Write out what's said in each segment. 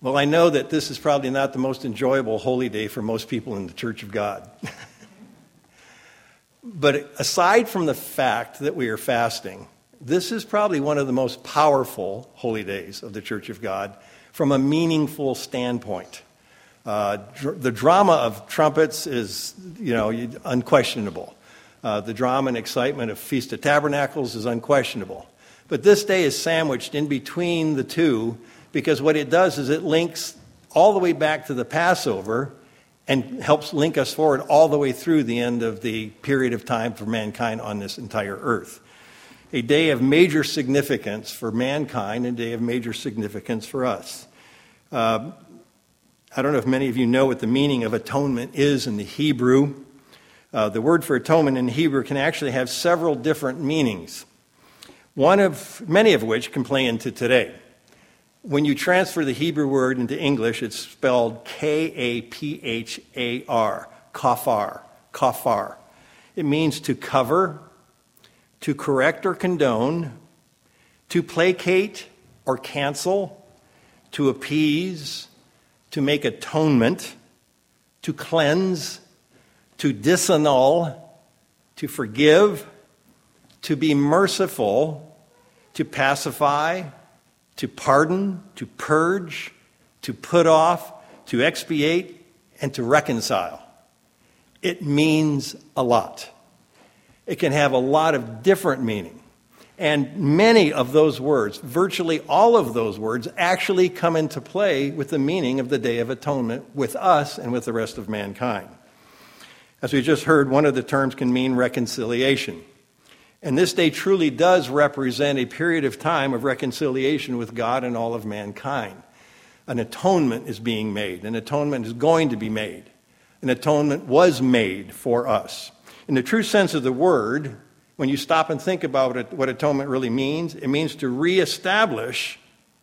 Well, I know that this is probably not the most enjoyable holy day for most people in the Church of God. But aside from the fact that we are fasting, this is probably one of the most powerful holy days of the Church of God from a meaningful standpoint. The drama of trumpets is, unquestionable. The drama and excitement of Feast of Tabernacles is unquestionable. But this day is sandwiched in between the two, because what it does is it links all the way back to the Passover and helps link us forward all the way through the end of the period of time for mankind on this entire earth. A day of major significance for mankind, and a day of major significance for us. I don't know if many of you know what the meaning of atonement is in the Hebrew. The word for atonement in Hebrew can actually have several different meanings, many of which can play into today. When you transfer the Hebrew word into English, it's spelled K-A-P-H-A-R, kafar. It means to cover, to correct or condone, to placate or cancel, to appease, to make atonement, to cleanse, to disannul, to forgive, to be merciful, to pacify, to pardon, to purge, to put off, to expiate, and to reconcile. It means a lot. It can have a lot of different meaning. And many of those words, virtually all of those words, actually come into play with the meaning of the Day of Atonement with us and with the rest of mankind. As we just heard, one of the terms can mean reconciliation. And this day truly does represent a period of time of reconciliation with God and all of mankind. An atonement is being made. An atonement is going to be made. An atonement was made for us. In the true sense of the word, when you stop and think about what atonement really means, it means to reestablish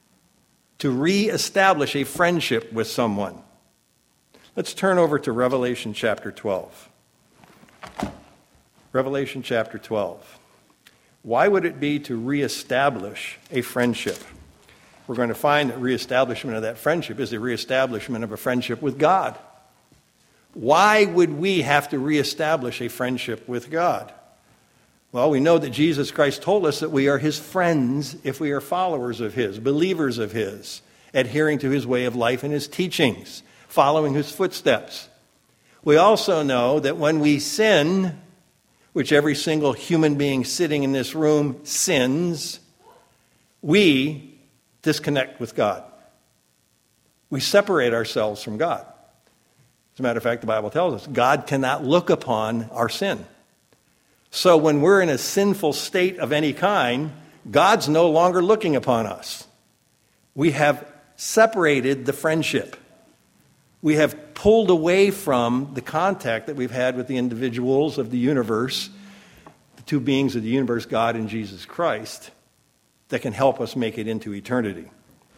a friendship with someone. Let's turn over to Revelation chapter 12. Revelation chapter 12. Why would it be to reestablish a friendship? We're going to find that reestablishment of that friendship is a reestablishment of a friendship with God. Why would we have to reestablish a friendship with God? Well, we know that Jesus Christ told us that we are his friends if we are followers of his, believers of his, adhering to his way of life and his teachings, following his footsteps. We also know that when we sin, which every single human being sitting in this room sins, we disconnect with God. We separate ourselves from God. As a matter of fact, the Bible tells us God cannot look upon our sin. So when we're in a sinful state of any kind, God's no longer looking upon us. We have separated the friendship. We have pulled away from the contact that we've had with the individuals of the universe, the two beings of the universe, God and Jesus Christ, that can help us make it into eternity.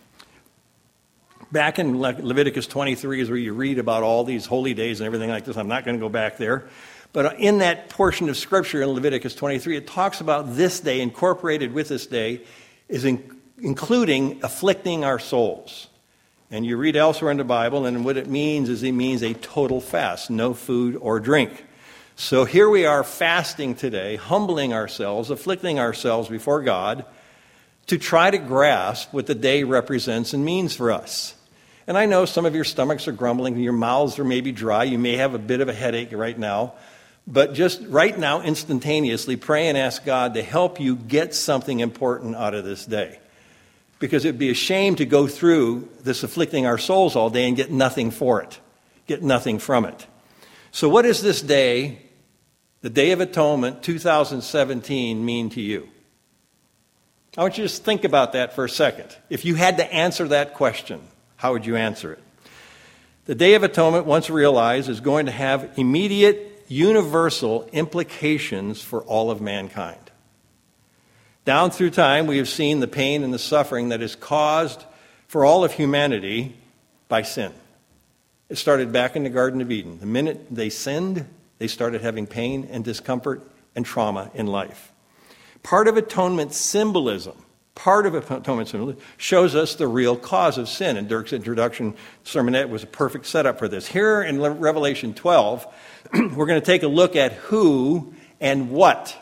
Back in Leviticus 23 is where you read about all these holy days and everything like this. I'm not going to go back there. But in that portion of Scripture in Leviticus 23, it talks about this day, incorporated with this day, is including afflicting our souls. And you read elsewhere in the Bible, and what it means is it means a total fast, no food or drink. So here we are fasting today, humbling ourselves, afflicting ourselves before God to try to grasp what the day represents and means for us. And I know some of your stomachs are grumbling, your mouths are maybe dry, you may have a bit of a headache right now, but just right now, instantaneously, pray and ask God to help you get something important out of this day. Because it would be a shame to go through this afflicting our souls all day and get nothing for it, get nothing from it. So what does this day, the Day of Atonement 2017, mean to you? I want you to just think about that for a second. If you had to answer that question, how would you answer it? The Day of Atonement, once realized, is going to have immediate, universal implications for all of mankind. Down through time, we have seen the pain and the suffering that is caused for all of humanity by sin. It started back in the Garden of Eden. The minute they sinned, they started having pain and discomfort and trauma in life. Part of atonement's symbolism part of atonement symbol, shows us the real cause of sin. And Dirk's introduction sermonette was a perfect setup for this. Here in Revelation 12, we're going to take a look at who and what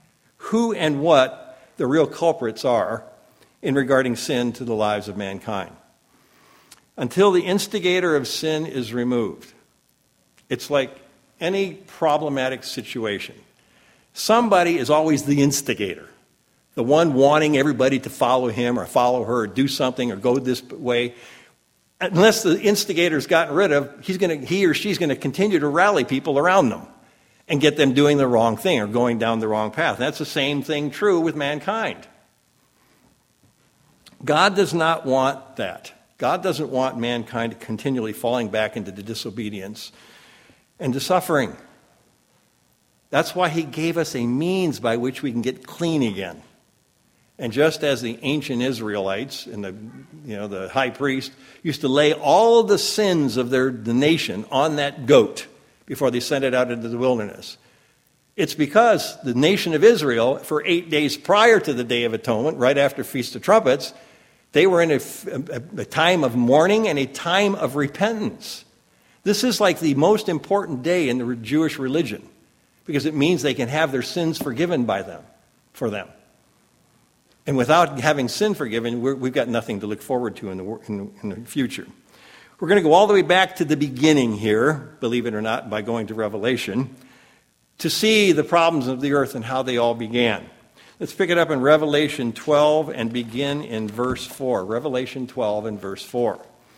the real culprits are in regarding sin to the lives of mankind. Until the instigator of sin is removed, it's like any problematic situation. Somebody is always the instigator, the one wanting everybody to follow him or follow her or do something or go this way. Unless the instigator's gotten rid of, he or she's going to continue to rally people around them and get them doing the wrong thing or going down the wrong path. That's the same thing true with mankind. God does not want that. God doesn't want mankind continually falling back into the disobedience and to suffering. That's why he gave us a means by which we can get clean again. And just as the ancient Israelites and the high priest used to lay all of the sins of the nation on that goat before they sent it out into the wilderness, it's because the nation of Israel, for 8 days prior to the Day of Atonement, right after Feast of Trumpets, they were in a time of mourning and a time of repentance. This is like the most important day in the Jewish religion because it means they can have their sins forgiven for them. And without having sin forgiven, we've got nothing to look forward to in the future. We're going to go all the way back to the beginning here, believe it or not, by going to Revelation, to see the problems of the earth and how they all began. Let's pick it up in Revelation 12 and begin in verse 4. Revelation 12 and verse 4.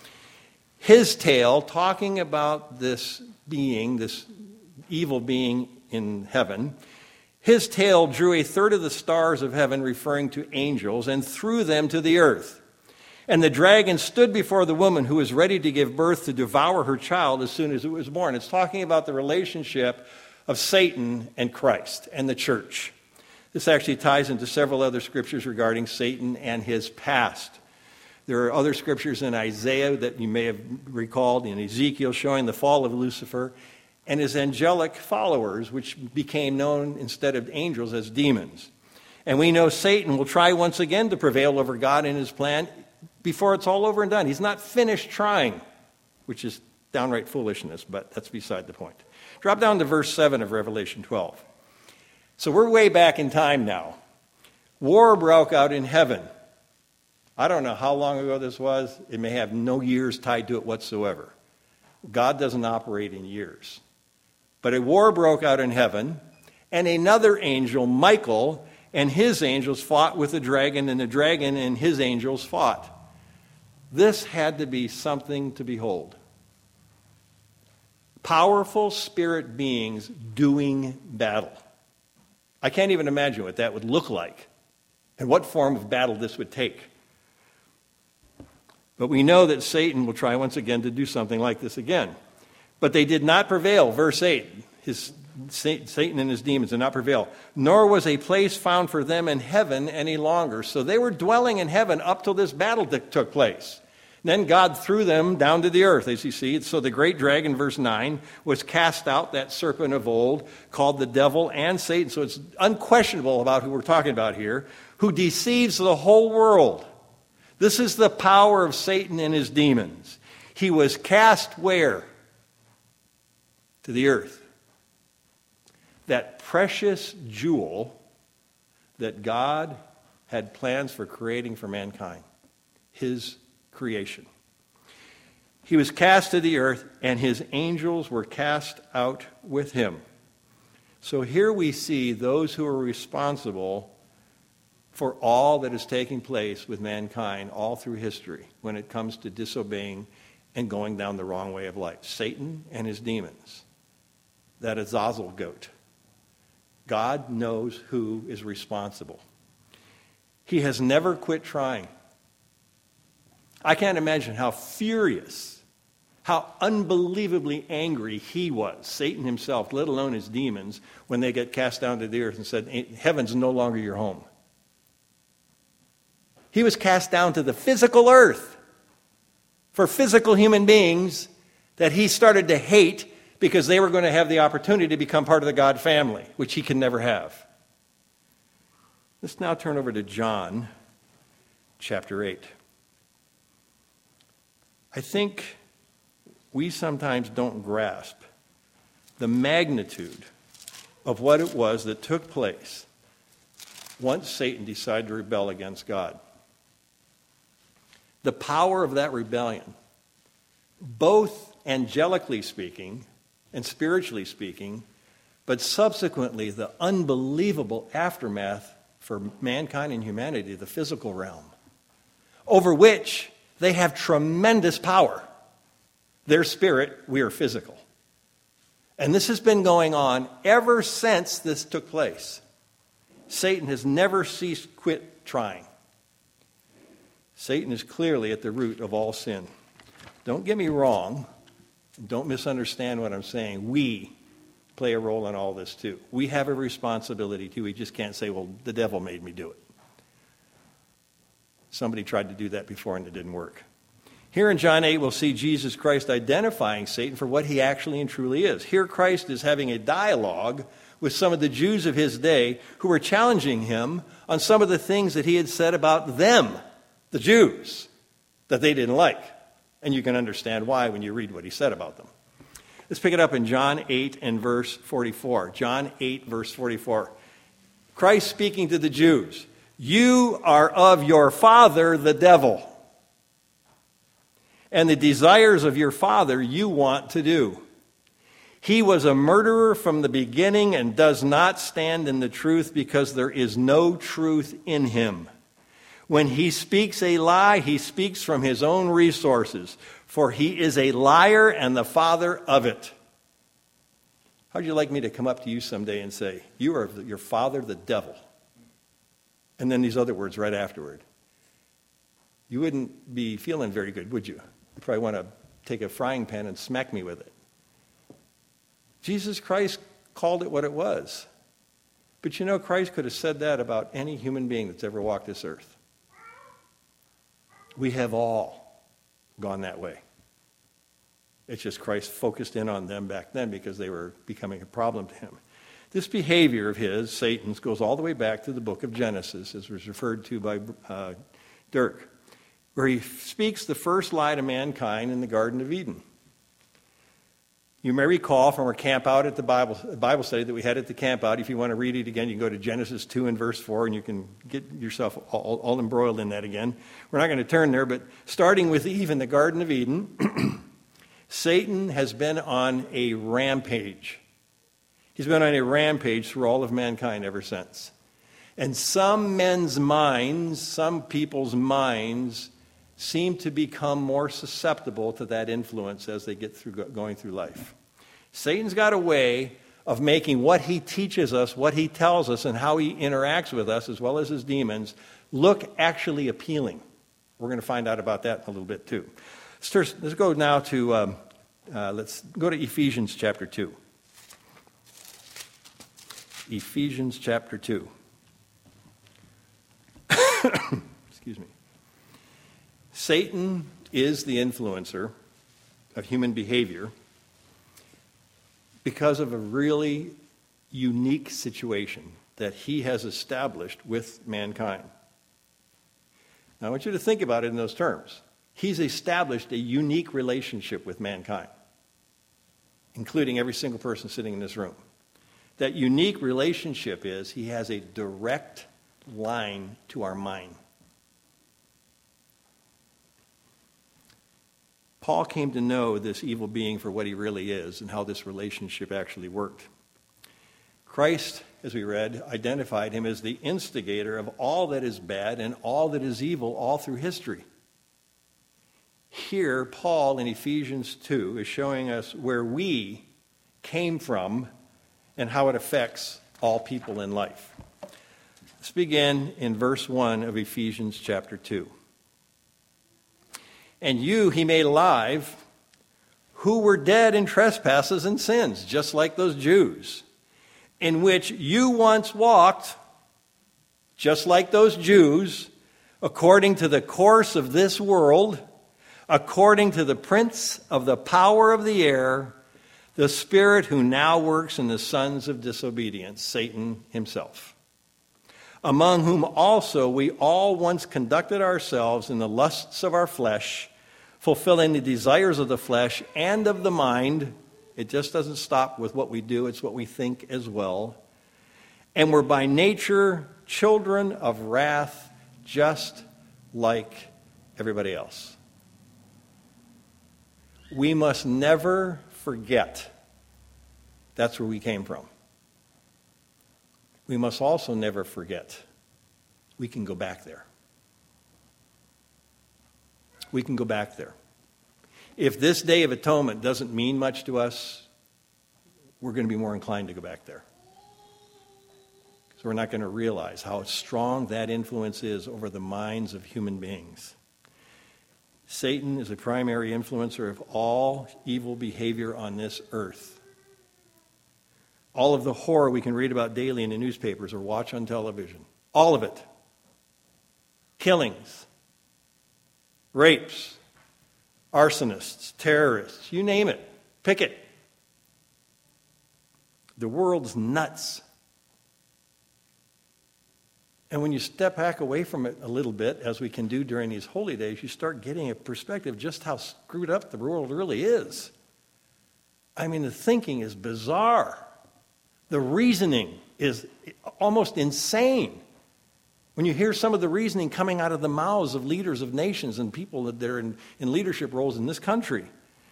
His tale, talking about this being, this evil being in heaven, his tail drew a third of the stars of heaven, referring to angels, and threw them to the earth. And the dragon stood before the woman who was ready to give birth to devour her child as soon as it was born. It's talking about the relationship of Satan and Christ and the church. This actually ties into several other scriptures regarding Satan and his past. There are other scriptures in Isaiah that you may have recalled, in Ezekiel, showing the fall of Lucifer and his angelic followers, which became known instead of angels as demons. And we know Satan will try once again to prevail over God in his plan before it's all over and done. He's not finished trying, which is downright foolishness, but that's beside the point. Drop down to verse 7 of Revelation 12. So we're way back in time now. War broke out in heaven. I don't know how long ago this was. It may have no years tied to it whatsoever. God doesn't operate in years. But a war broke out in heaven, and another angel, Michael, and his angels fought with the dragon, and the dragon and his angels fought. This had to be something to behold. Powerful spirit beings doing battle. I can't even imagine what that would look like and what form of battle this would take. But we know that Satan will try once again to do something like this again. But they did not prevail. Verse 8, Satan and his demons did not prevail. Nor was a place found for them in heaven any longer. So they were dwelling in heaven up till this battle took place. Then God threw them down to the earth, as you see. So the great dragon, verse 9, was cast out, that serpent of old, called the devil and Satan. So it's unquestionable about who we're talking about here, who deceives the whole world. This is the power of Satan and his demons. He was cast where? To the earth. That precious jewel that God had plans for creating for mankind. His creation. He was cast to the earth, and his angels were cast out with him. So here we see those who are responsible for all that is taking place with mankind all through history when it comes to disobeying and going down the wrong way of life. Satan and his demons. That Azazel goat. God knows who is responsible. He has never quit trying. I can't imagine how furious, how unbelievably angry he was, Satan himself, let alone his demons, when they get cast down to the earth and said, heaven's no longer your home. He was cast down to the physical earth for physical human beings that he started to hate because they were going to have the opportunity to become part of the God family, which he can never have. Let's now turn over to John chapter 8. I think we sometimes don't grasp the magnitude of what it was that took place once Satan decided to rebel against God. The power of that rebellion, both angelically speaking and spiritually speaking, but subsequently the unbelievable aftermath for mankind and humanity, the physical realm, over which they have tremendous power. Their spirit, we are physical. And this has been going on ever since this took place. Satan has never ceased quit trying. Satan is clearly at the root of all sin. Don't get me wrong. Don't misunderstand what I'm saying. We play a role in all this too. We have a responsibility too. We just can't say, well, the devil made me do it. Somebody tried to do that before and it didn't work. Here in John 8, we'll see Jesus Christ identifying Satan for what he actually and truly is. Here Christ is having a dialogue with some of the Jews of his day who were challenging him on some of the things that he had said about them, the Jews, that they didn't like. And you can understand why when you read what he said about them. Let's pick it up in John 8 and verse 44. John 8, verse 44. Christ speaking to the Jews. You are of your father, the devil. And the desires of your father you want to do. He was a murderer from the beginning and does not stand in the truth because there is no truth in him. When he speaks a lie, he speaks from his own resources, for he is a liar and the father of it. How'd you like me to come up to you someday and say, you are your father, the devil? And then these other words right afterward. You wouldn't be feeling very good, would you? You'd probably want to take a frying pan and smack me with it. Jesus Christ called it what it was. But you know, Christ could have said that about any human being that's ever walked this earth. We have all gone that way. It's just Christ focused in on them back then because they were becoming a problem to him. This behavior of his, Satan's, goes all the way back to the book of Genesis, as was referred to by Dirk, where he speaks the first lie to mankind in the Garden of Eden. You may recall from our camp out at the Bible study that we had at the camp out. If you want to read it again, you can go to Genesis 2 and verse 4, and you can get yourself all embroiled in that again. We're not going to turn there, but starting with Eve in the Garden of Eden, Satan has been on a rampage. He's been on a rampage through all of mankind ever since. And some men's minds, some people's minds, seem to become more susceptible to that influence as they get through going through life. Satan's got a way of making what he teaches us, what he tells us, and how he interacts with us, as well as his demons, look actually appealing. We're going to find out about that in a little bit too. Let's go now to let's go to Ephesians chapter 2. Ephesians chapter 2. Excuse me. Satan is the influencer of human behavior because of a really unique situation that he has established with mankind. Now, I want you to think about it in those terms. He's established a unique relationship with mankind, including every single person sitting in this room. That unique relationship is he has a direct line to our mind. Paul came to know this evil being for what he really is and how this relationship actually worked. Christ, as we read, identified him as the instigator of all that is bad and all that is evil all through history. Here, Paul in Ephesians 2 is showing us where we came from and how it affects all people in life. Let's begin in verse 1 of Ephesians chapter 2. And you he made alive who were dead in trespasses and sins, just like those Jews, in which you once walked, just like those Jews, according to the course of this world, according to the prince of the power of the air, the spirit who now works in the sons of disobedience, Satan himself. among whom also we all once conducted ourselves in the lusts of our flesh, fulfilling the desires of the flesh and of the mind. It just doesn't stop with what we do, it's what we think as well. And we're by nature children of wrath, just like everybody else. We must never forget that's where we came from. We must also never forget we can go back there. We can go back there. If this Day of Atonement doesn't mean much to us, we're going to be more inclined to go back there. Because we're not going to realize how strong that influence is over the minds of human beings. Satan is a primary influencer of all evil behavior on this earth. All of the horror we can read about daily in the newspapers or watch on television. All of it. Killings, rapes, arsonists, terrorists, you name it. Pick it. The world's nuts. And when you step back away from it a little bit, as we can do during these holy days, you start getting a perspective of just how screwed up the world really is. I mean, the thinking is bizarre. The reasoning is almost insane. When you hear some of the reasoning coming out of the mouths of leaders of nations and people that are in leadership roles in this country.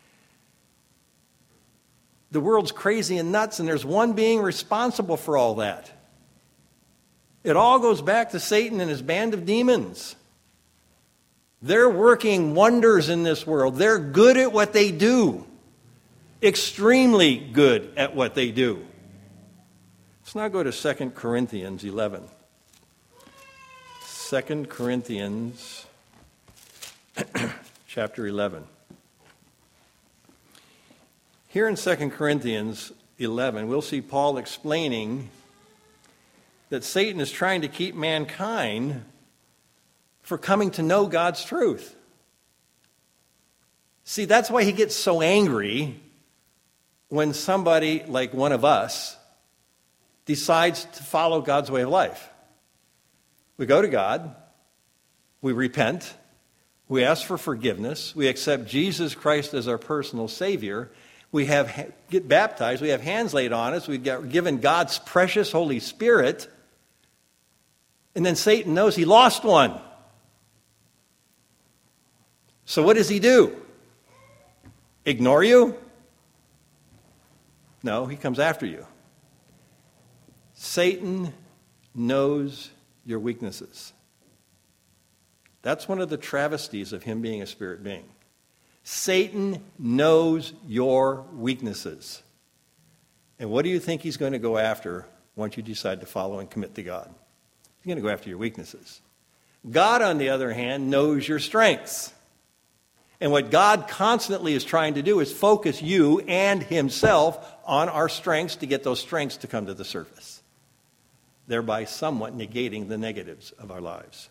The world's crazy and nuts, and there's one being responsible for all that. It all goes back to Satan and his band of demons. They're working wonders in this world. They're good at what they do. Extremely good at what they do. Let's now go to 2 Corinthians 11. 2 Corinthians chapter 11. Here in 2 Corinthians 11, we'll see Paul explaining that Satan is trying to keep mankind from coming to know God's truth. See, that's why he gets so angry when somebody like one of us decides to follow God's way of life. We go to God, we repent, we ask for forgiveness, we accept Jesus Christ as our personal Savior, we get baptized, we have hands laid on us, we've given God's precious Holy Spirit, and then Satan knows he lost one. So what does he do? Ignore you? No, he comes after you. Satan knows your weaknesses. That's one of the travesties of him being a spirit being. Satan knows your weaknesses. And what do you think he's going to go after once you decide to follow and commit to God? He's going to go after your weaknesses. God, on the other hand, knows your strengths. And what God constantly is trying to do is focus you and himself on our strengths to get those strengths to come to the surface, thereby somewhat negating the negatives of our lives.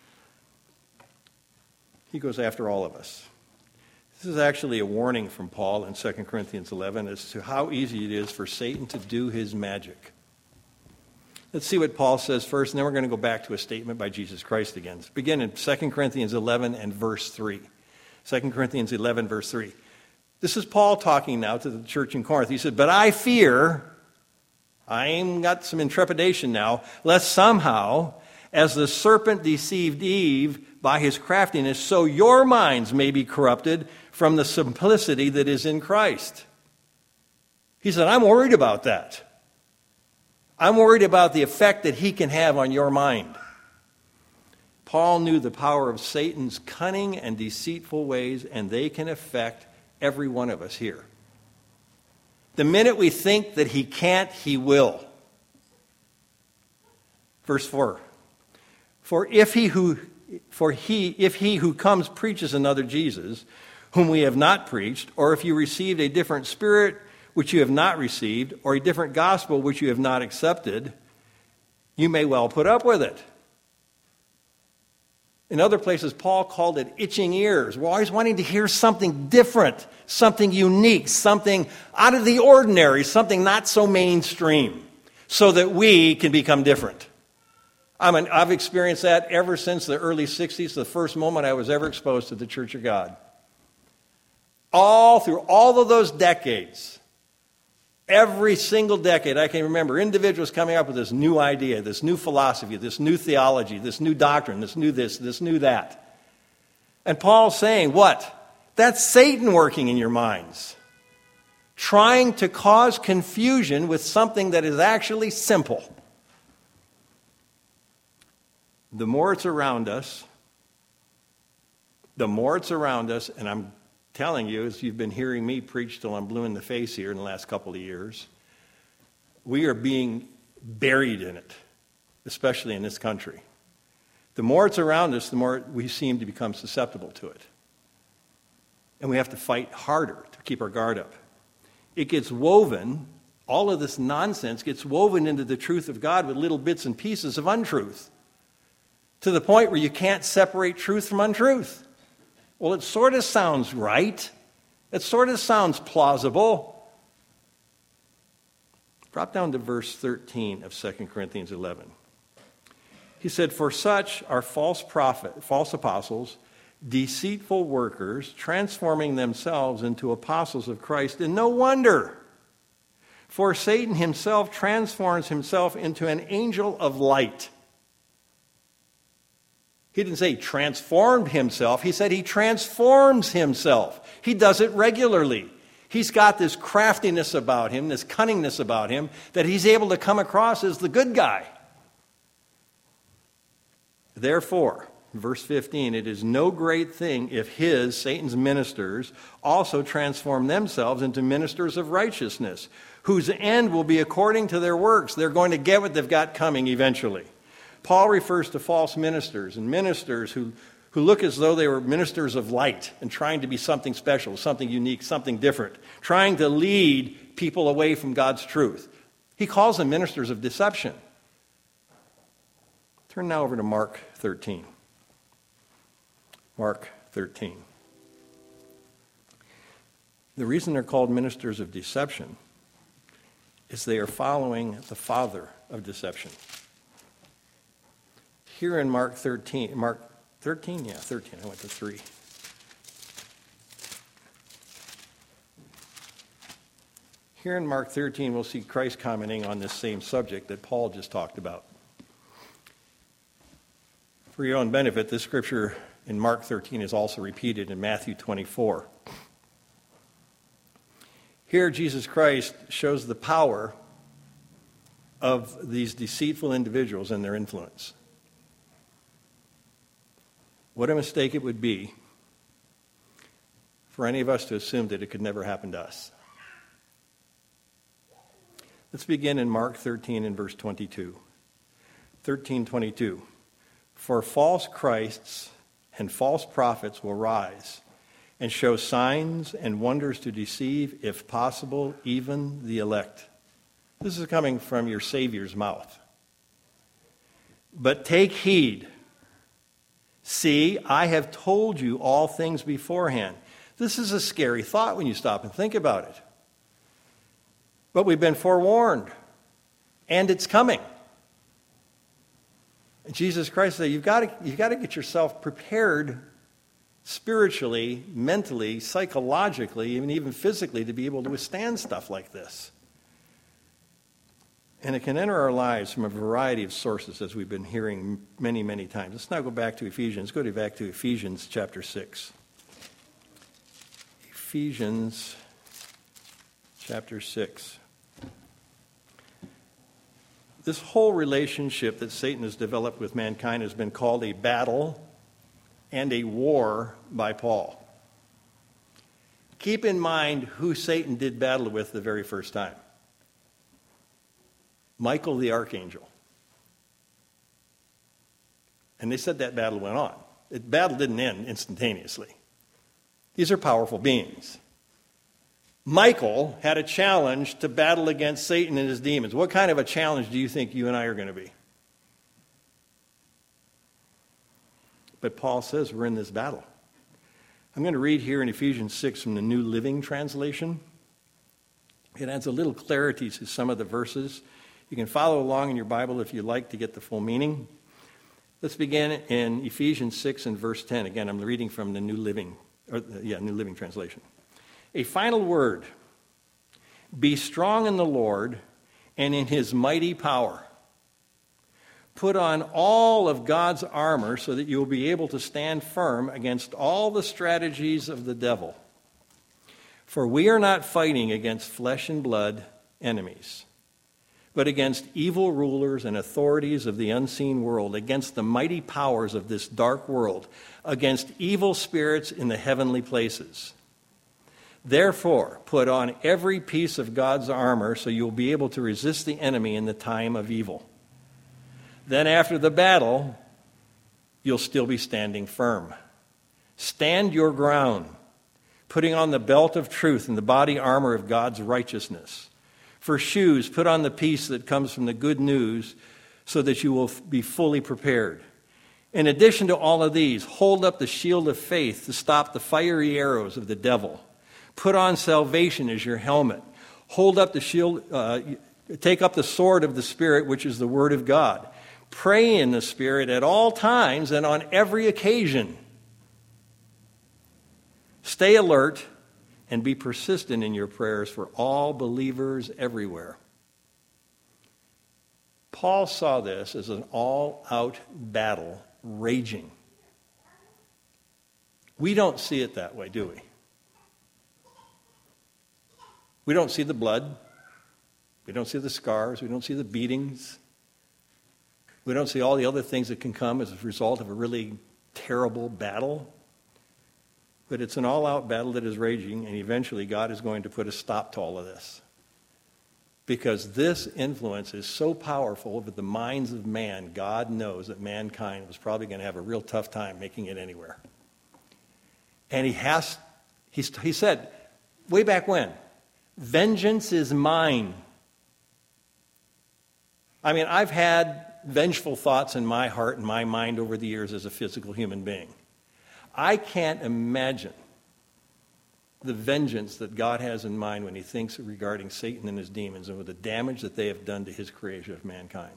He goes after all of us. This is actually a warning from Paul in 2 Corinthians 11 as to how easy it is for Satan to do his magic. Let's see what Paul says first, and then we're going to go back to a statement by Jesus Christ again. Let's begin in 2 Corinthians 11 and verse 3. 2 Corinthians 11, verse 3. This is Paul talking now to the church in Corinth. He said, "But I fear," I've got some intrepidation now, "lest somehow, as the serpent deceived Eve by his craftiness, so your minds may be corrupted from the simplicity that is in Christ." He said, I'm worried about that. I'm worried about the effect that he can have on your mind. Paul knew the power of Satan's cunning and deceitful ways, and they can affect every one of us here. The minute we think that he can't, he will. Verse 4. If he who comes preaches another Jesus, whom we have not preached, or if you received a different spirit which you have not received, or a different gospel which you have not accepted, you may well put up with it. In other places, Paul called it itching ears. We're always wanting to hear something different, something unique, something out of the ordinary, something not so mainstream, so that we can become different. I've experienced that ever since the early 60s, the first moment I was ever exposed to the Church of God. All through all of those decades, every single decade, I can remember individuals coming up with this new idea, this new philosophy, this new theology, this new doctrine, this new that. And Paul's saying, what? That's Satan working in your minds, trying to cause confusion with something that is actually simple. The more it's around us, and I'm telling you, as you've been hearing me preach till I'm blue in the face here in the last couple of years, we are being buried in it, especially in this country. The more it's around us, the more we seem to become susceptible to it. And we have to fight harder to keep our guard up. It gets woven, all of this nonsense gets woven into the truth of God with little bits and pieces of untruth, to the point where you can't separate truth from untruth. Well, it sort of sounds right. It sort of sounds plausible. Drop down to verse 13 of 2 Corinthians 11. He said, "For such are false apostles, deceitful workers, transforming themselves into apostles of Christ. And no wonder, for Satan himself transforms himself into an angel of light." He didn't say he transformed himself. He said he transforms himself. He does it regularly. He's got this craftiness about him, this cunningness about him, that he's able to come across as the good guy. Therefore, verse 15, it is no great thing if Satan's ministers, also transform themselves into ministers of righteousness, whose end will be according to their works. They're going to get what they've got coming eventually. Paul refers to false ministers and ministers who look as though they were ministers of light and trying to be something special, something unique, something different, trying to lead people away from God's truth. He calls them ministers of deception. Turn now over to Mark 13. Mark 13. The reason they're called ministers of deception is they are following the father of deception. Here in Mark 13, I went to 3. Here in Mark 13, we'll see Christ commenting on this same subject that Paul just talked about. For your own benefit, this scripture in Mark 13 is also repeated in Matthew 24. Here, Jesus Christ shows the power of these deceitful individuals and their influence. What a mistake it would be for any of us to assume that it could never happen to us. Let's begin in Mark 13 and verse 22. 13:22. For false Christs and false prophets will rise and show signs and wonders to deceive, if possible, even the elect. This is coming from your Savior's mouth. But take heed. See, I have told you all things beforehand. This is a scary thought when you stop and think about it. But we've been forewarned, and it's coming. And Jesus Christ said, you've got to get yourself prepared spiritually, mentally, psychologically, and even physically to be able to withstand stuff like this. And it can enter our lives from a variety of sources, as we've been hearing many, many times. Let's now go back to Ephesians. Go back to Ephesians chapter 6. Ephesians chapter 6. This whole relationship that Satan has developed with mankind has been called a battle and a war by Paul. Keep in mind who Satan did battle with the very first time. Michael the archangel. And they said that battle went on. The battle didn't end instantaneously. These are powerful beings. Michael had a challenge to battle against Satan and his demons. What kind of a challenge do you think you and I are going to be? But Paul says we're in this battle. I'm going to read here in Ephesians 6 from the New Living Translation. It adds a little clarity to some of the verses. You can follow along in your Bible if you like to get the full meaning. Let's begin in Ephesians 6 and verse 10. Again, I'm reading from the New Living Translation. A final word. Be strong in the Lord and in his mighty power. Put on all of God's armor so that you will be able to stand firm against all the strategies of the devil. For we are not fighting against flesh and blood enemies, but against evil rulers and authorities of the unseen world, against the mighty powers of this dark world, against evil spirits in the heavenly places. Therefore, put on every piece of God's armor so you'll be able to resist the enemy in the time of evil. Then after the battle, you'll still be standing firm. Stand your ground, putting on the belt of truth and the body armor of God's righteousness. For shoes, put on the peace that comes from the good news so that you will be fully prepared. In addition to all of these, hold up the shield of faith to stop the fiery arrows of the devil. Put on salvation as your helmet. Hold up the shield, take up the sword of the Spirit, which is the word of God. Pray in the Spirit at all times and on every occasion. Stay alert and be persistent in your prayers for all believers everywhere. Paul saw this as an all-out battle raging. We don't see it that way, do we? We don't see the blood. We don't see the scars. We don't see the beatings. We don't see all the other things that can come as a result of a really terrible battle. But it's an all-out battle that is raging, and eventually God is going to put a stop to all of this. Because this influence is so powerful over the minds of man, God knows that mankind was probably going to have a real tough time making it anywhere. And he said, way back when, vengeance is mine. I mean, I've had vengeful thoughts in my heart and my mind over the years as a physical human being. I can't imagine the vengeance that God has in mind when he thinks regarding Satan and his demons and with the damage that they have done to his creation of mankind.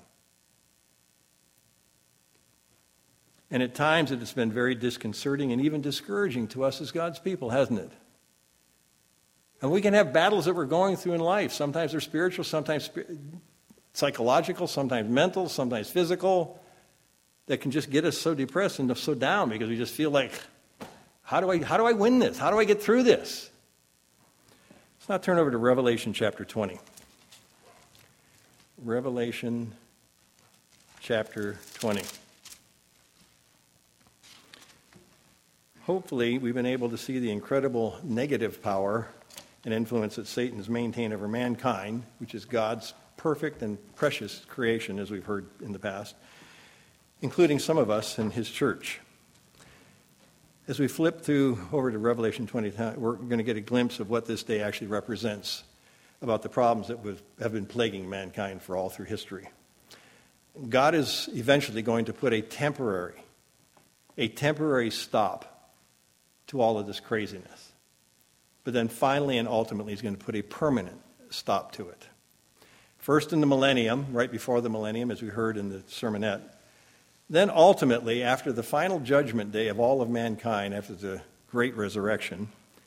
And at times it has been very disconcerting and even discouraging to us as God's people, hasn't it? And we can have battles that we're going through in life. Sometimes they're spiritual, sometimes psychological, sometimes mental, sometimes physical, that can just get us so depressed and so down because we just feel like, how do I win this? How do I get through this? Let's now turn over to Revelation chapter 20. Revelation chapter 20. Hopefully, we've been able to see the incredible negative power and influence that Satan has maintained over mankind, which is God's perfect and precious creation, as we've heard in the past, including some of us in his church. As we flip through over to Revelation 20, we're going to get a glimpse of what this day actually represents about the problems that have been plaguing mankind for all through history. God is eventually going to put a temporary stop to all of this craziness. But then finally and ultimately, he's going to put a permanent stop to it. First in the millennium, right before the millennium, as we heard in the sermonette. Then ultimately, after the final judgment day of all of mankind, after the great resurrection,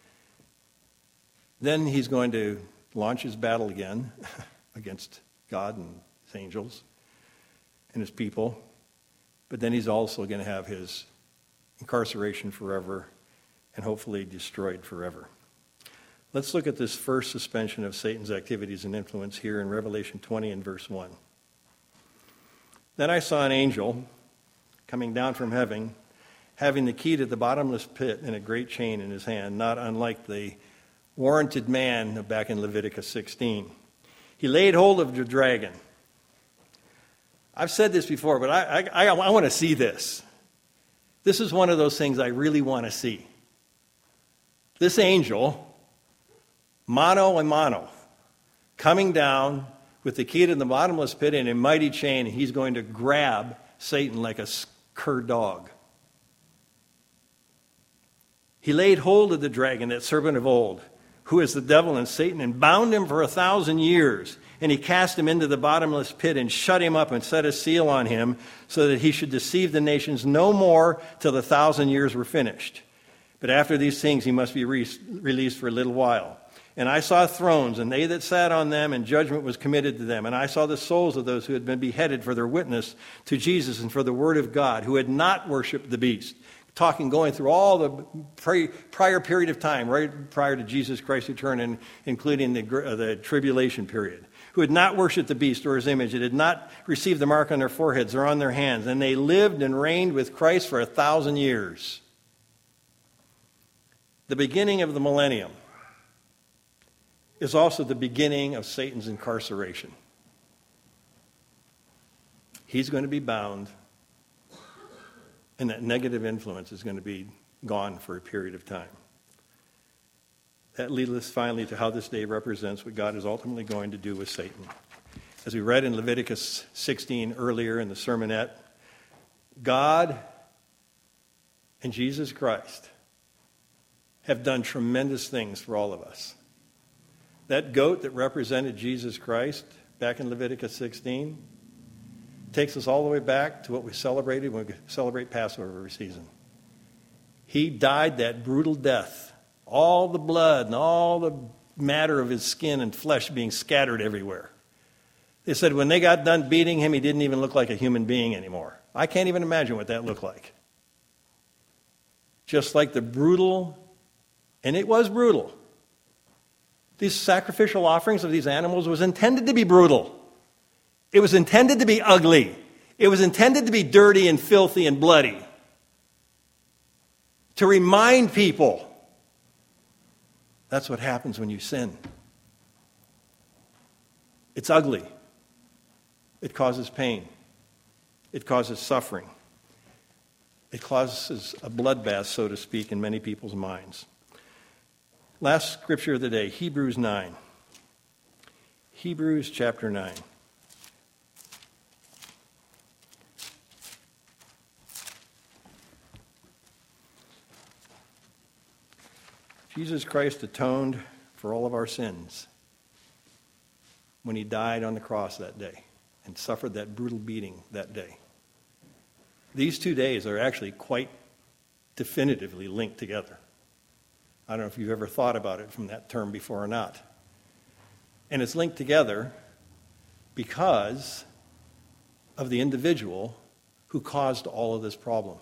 then he's going to launch his battle again against God and his angels and his people. But then he's also going to have his incarceration forever and hopefully destroyed forever. Let's look at this first suspension of Satan's activities and influence here in Revelation 20 and verse 1. Then I saw an angel coming down from heaven, having the key to the bottomless pit and a great chain in his hand, not unlike the warranted man back in Leviticus 16. He laid hold of the dragon. I've said this before, but I want to see this. This is one of those things I really want to see. This angel, mano a mano, coming down with the key to the bottomless pit and a mighty chain, and he's going to grab Satan like a cur dog. He laid hold of the dragon, that serpent of old, who is the devil and Satan, and bound him for 1,000 years. And he cast him into the bottomless pit and shut him up and set a seal on him so that he should deceive the nations no more till the 1,000 years were finished. But after these things he must be released for a little while. And I saw thrones, and they that sat on them, and judgment was committed to them. And I saw the souls of those who had been beheaded for their witness to Jesus and for the word of God, who had not worshipped the beast. Going through all the prior period of time, right prior to Jesus Christ's return, and including the tribulation period. Who had not worshipped the beast or his image, and had not received the mark on their foreheads or on their hands. And they lived and reigned with Christ for 1,000 years. The beginning of the millennium is also the beginning of Satan's incarceration. He's going to be bound, and that negative influence is going to be gone for a period of time. That leads us finally to how this day represents what God is ultimately going to do with Satan. As we read in Leviticus 16 earlier in the sermonette, God and Jesus Christ have done tremendous things for all of us. That goat that represented Jesus Christ back in Leviticus 16 takes us all the way back to what we celebrated when we celebrate Passover every season. He died that brutal death, all the blood and all the matter of his skin and flesh being scattered everywhere. They said when they got done beating him, he didn't even look like a human being anymore. I can't even imagine what that looked like. Just like the brutal, and it was brutal. These sacrificial offerings of these animals was intended to be brutal. It was intended to be ugly. It was intended to be dirty and filthy and bloody. To remind people that's what happens when you sin. It's ugly. It causes pain. It causes suffering. It causes a bloodbath, so to speak, in many people's minds. Last scripture of the day, Hebrews 9. Hebrews chapter 9. Jesus Christ atoned for all of our sins when he died on the cross that day and suffered that brutal beating that day. These 2 days are actually quite definitively linked together. I don't know if you've ever thought about it from that term before or not. And it's linked together because of the individual who caused all of this problem.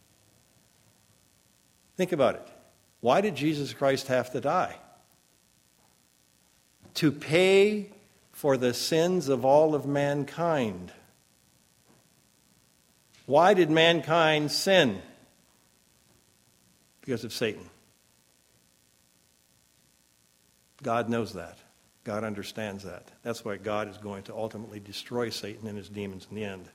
Think about it. Why did Jesus Christ have to die? To pay for the sins of all of mankind. Why did mankind sin? Because of Satan. God knows that. God understands that. That's why God is going to ultimately destroy Satan and his demons in the end.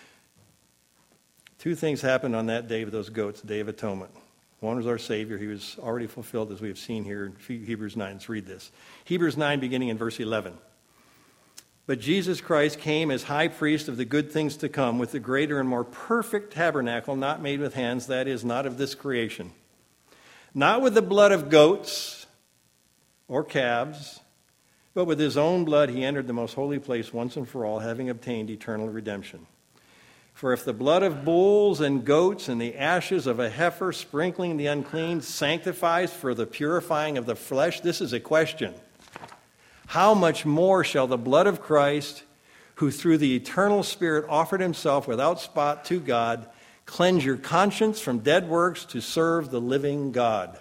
2 things happened on that day of those goats, the Day of Atonement. One was our Savior. He was already fulfilled, as we have seen here in Hebrews 9. Let's read this. Hebrews 9, beginning in verse 11. But Jesus Christ came as high priest of the good things to come with the greater and more perfect tabernacle, not made with hands, that is, not of this creation. Not with the blood of goats or calves, but with his own blood he entered the most holy place once and for all, having obtained eternal redemption. For if the blood of bulls and goats and the ashes of a heifer sprinkling the unclean sanctifies for the purifying of the flesh, this is a question. How much more shall the blood of Christ, who through the eternal Spirit offered himself without spot to God, cleanse your conscience from dead works to serve the living God?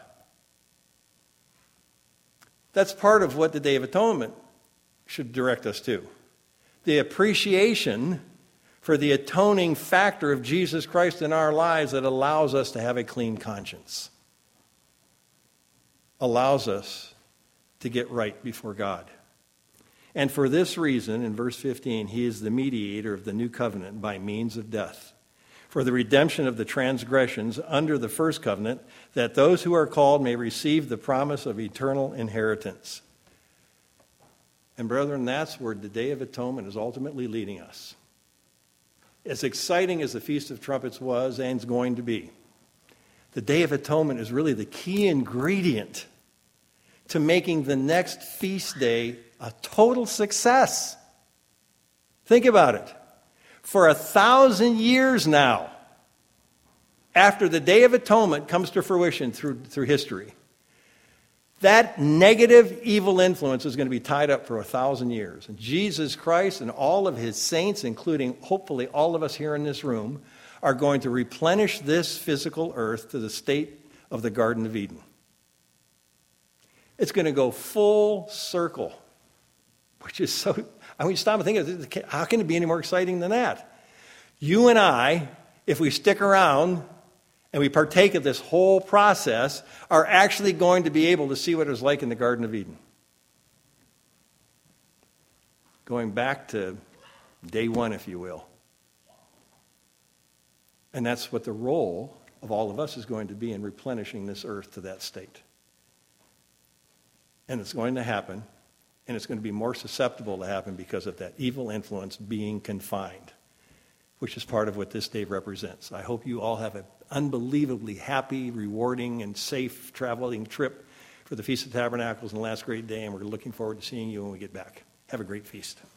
That's part of what the Day of Atonement should direct us to. The appreciation for the atoning factor of Jesus Christ in our lives that allows us to have a clean conscience. Allows us to get right before God. And for this reason, in verse 15, he is the mediator of the new covenant by means of death, for the redemption of the transgressions under the first covenant, that those who are called may receive the promise of eternal inheritance. And brethren, that's where the Day of Atonement is ultimately leading us. As exciting as the Feast of Trumpets was and is going to be, the Day of Atonement is really the key ingredient to making the next feast day a total success. Think about it. For 1,000 years now, after the Day of Atonement comes to fruition through history, that negative evil influence is going to be tied up for 1,000 years. And Jesus Christ and all of his saints, including hopefully all of us here in this room, are going to replenish this physical earth to the state of the Garden of Eden. It's going to go full circle, which is so... I mean, stop and think, how can it be any more exciting than that? You and I, if we stick around and we partake of this whole process, are actually going to be able to see what it was like in the Garden of Eden. Going back to day one, if you will. And that's what the role of all of us is going to be in replenishing this earth to that state. And it's going to happen, and it's going to be more susceptible to happen because of that evil influence being confined, which is part of what this day represents. I hope you all have an unbelievably happy, rewarding, and safe traveling trip for the Feast of Tabernacles and the last great day, and we're looking forward to seeing you when we get back. Have a great feast.